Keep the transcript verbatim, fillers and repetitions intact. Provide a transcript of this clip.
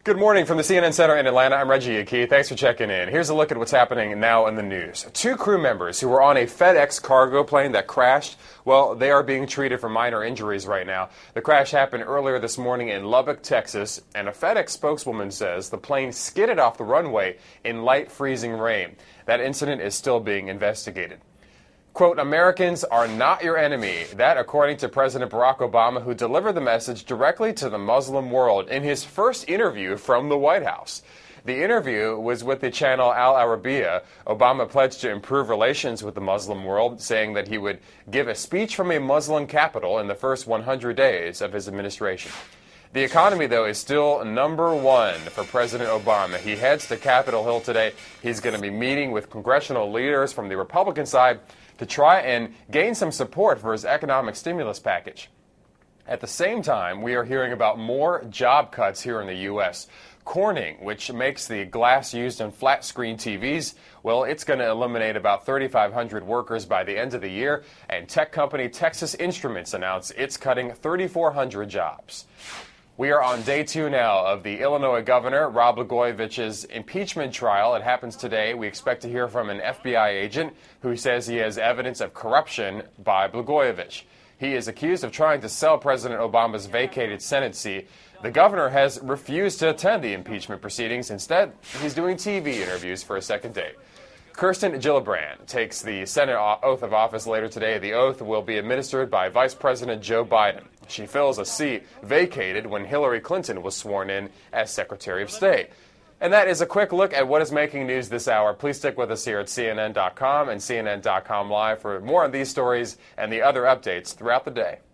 Good morning from the C N N Center in Atlanta. I'm Reggie Akey. Thanks for checking in. Here's a look at what's happening now in the news. Two crew members who were on a FedEx cargo plane that crashed, well, they are being treated for minor injuries right now. The crash happened earlier this morning in Lubbock, Texas, and a FedEx spokeswoman says the plane skidded off the runway in light freezing rain. That incident is still being investigated. Quote, Americans are not your enemy. That, according to President Barack Obama, who delivered the message directly to the Muslim world in his first interview from the White House. The interview was with the channel Al Arabiya. Obama pledged to improve relations with the Muslim world, saying that he would give a speech from a Muslim capital in the first one hundred days of his administration. The economy, though, is still number one for President Obama. He heads to Capitol Hill today. He's going to be meeting with congressional leaders from the Republican side to try and gain some support for his economic stimulus package. At the same time, we are hearing about more job cuts here in the U S Corning, which makes the glass used in flat-screen T Vs, well, it's going to eliminate about thirty-five hundred workers by the end of the year. And tech company Texas Instruments announced it's cutting thirty-four hundred jobs. We are on day two now of the Illinois governor, Rod Blagojevich's impeachment trial. It happens today. We expect to hear from an F B I agent who says he has evidence of corruption by Blagojevich. He is accused of trying to sell President Obama's vacated Senate seat. The governor has refused to attend the impeachment proceedings. Instead, he's doing T V interviews for a second day. Kirsten Gillibrand takes the Senate oath of office later today. The oath will be administered by Vice President Joe Biden. She fills a seat vacated when Hillary Clinton was sworn in as Secretary of State. And that is a quick look at what is making news this hour. Please stick with us here at C N N dot com and C N N dot com Live for more on these stories and the other updates throughout the day.